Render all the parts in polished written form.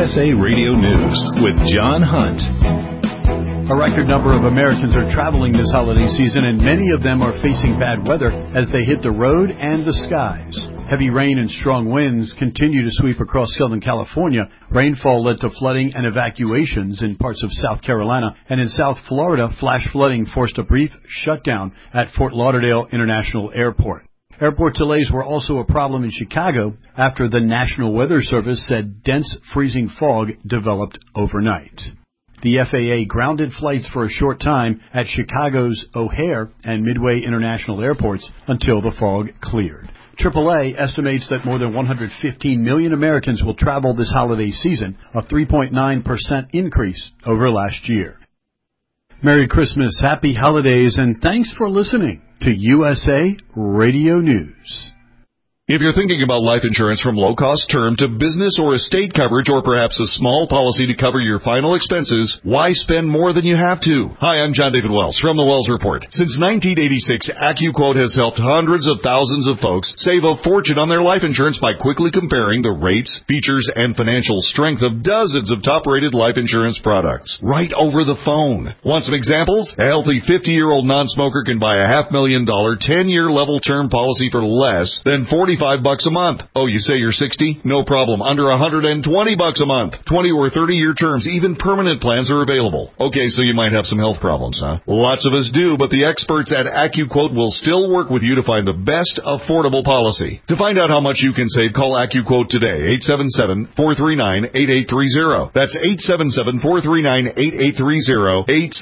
USA Radio News with John Hunt. A record number of Americans are traveling this holiday season, and many of them are facing bad weather as they hit the road and the skies. Heavy rain and strong winds continue to sweep across Southern California. Rainfall led to flooding and evacuations in parts of South Carolina, and in South Florida, flash flooding forced a brief shutdown at Fort Lauderdale International Airport. Airport delays were also a problem in Chicago after the National Weather Service said dense freezing fog developed overnight. The FAA grounded flights for a short time at Chicago's O'Hare and Midway International airports until the fog cleared. AAA estimates that more than 115 million Americans will travel this holiday season, a 3.9% increase over last year. Merry Christmas, happy holidays, and thanks for listening to USA Radio News. If you're thinking about life insurance from low-cost term to business or estate coverage, or perhaps a small policy to cover your final expenses, why spend more than you have to? Hi, I'm John David Wells from the Wells Report. Since 1986, AccuQuote has helped hundreds of thousands of folks save a fortune on their life insurance by quickly comparing the rates, features, and financial strength of dozens of top-rated life insurance products right over the phone. Want some examples? A healthy 50-year-old non-smoker can buy a $500,000 10-year level term policy for less than $45 a month. Oh, you say you're 60? No problem. Under $120 a month. 20 or 30-year terms, even permanent plans are available. Okay, so you might have some health problems, huh? Lots of us do, but the experts at AccuQuote will still work with you to find the best affordable policy. To find out how much you can save, call AccuQuote today, 877-439-8830. That's 877-439-8830,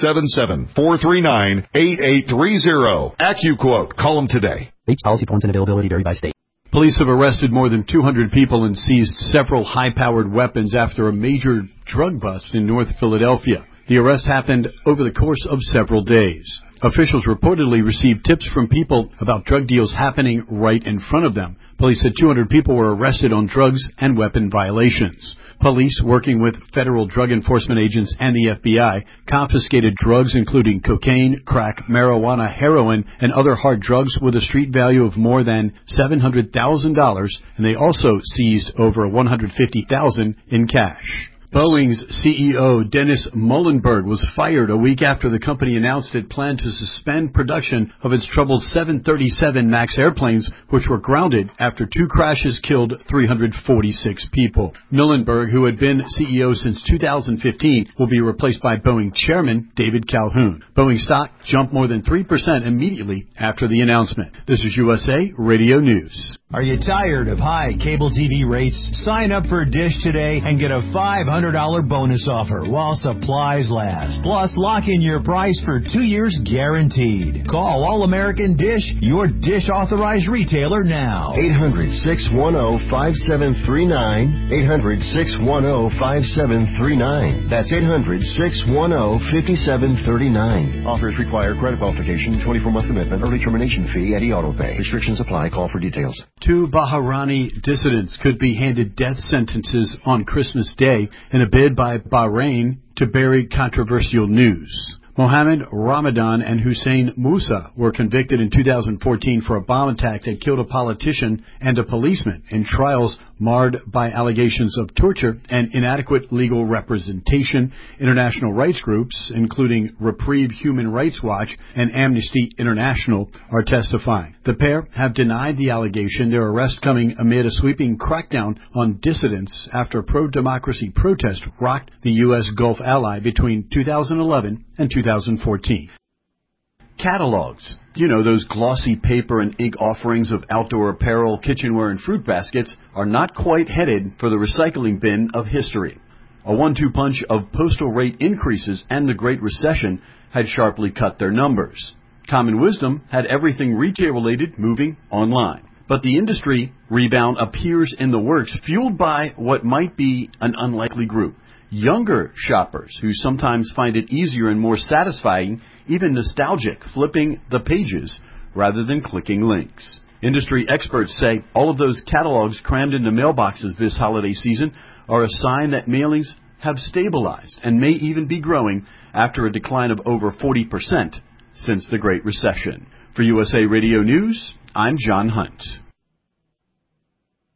877-439-8830. AccuQuote. Call them today. Rates, policy forms, and availability vary by state. Police have arrested more than 200 people and seized several high-powered weapons after a major drug bust in North Philadelphia. The arrest happened over the course of several days. Officials reportedly received tips from people about drug deals happening right in front of them. Police said 200 people were arrested on drugs and weapon violations. Police, working with federal drug enforcement agents and the FBI, confiscated drugs including cocaine, crack, marijuana, heroin, and other hard drugs with a street value of more than $700,000, and they also seized over $150,000 in cash. Boeing's CEO, Dennis Muilenburg, was fired a week after the company announced it planned to suspend production of its troubled 737 MAX airplanes, which were grounded after two crashes killed 346 people. Muilenburg, who had been CEO since 2015, will be replaced by Boeing chairman David Calhoun. Boeing stock jumped more than 3% immediately after the announcement. This is USA Radio News. Are you tired of high cable TV rates? Sign up for Dish today and get a $500 bonus offer while supplies last. Plus, lock in your price for 2 years guaranteed. Call All American Dish, your Dish authorized retailer now. 800-610-5739. 800-610-5739. That's 800-610-5739. Offers require credit qualification, 24-month commitment, early termination fee, and auto pay. Restrictions apply. Call for details. Two Bahrani dissidents could be handed death sentences on Christmas Day in a bid by Bahrain to bury controversial news. Mohammed Ramadan and Hussein Musa were convicted in 2014 for a bomb attack that killed a politician and a policeman in trials marred by allegations of torture and inadequate legal representation. International rights groups, including Reprieve Human Rights Watch and Amnesty International, are testifying. The pair have denied the allegation, their arrest coming amid a sweeping crackdown on dissidents after pro-democracy protests rocked the U.S. Gulf ally between 2011 and 2014. Catalogs. You know, those glossy paper and ink offerings of outdoor apparel, kitchenware, and fruit baskets are not quite headed for the recycling bin of history. A 1-2 punch of postal rate increases and the Great Recession had sharply cut their numbers. Common wisdom had everything retail-related moving online. But the industry rebound appears in the works, fueled by what might be an unlikely group. Younger shoppers who sometimes find it easier and more satisfying, even nostalgic, flipping the pages rather than clicking links. Industry experts say all of those catalogs crammed into mailboxes this holiday season are a sign that mailings have stabilized and may even be growing after a decline of over 40% since the Great Recession. For USA Radio News, I'm John Hunt.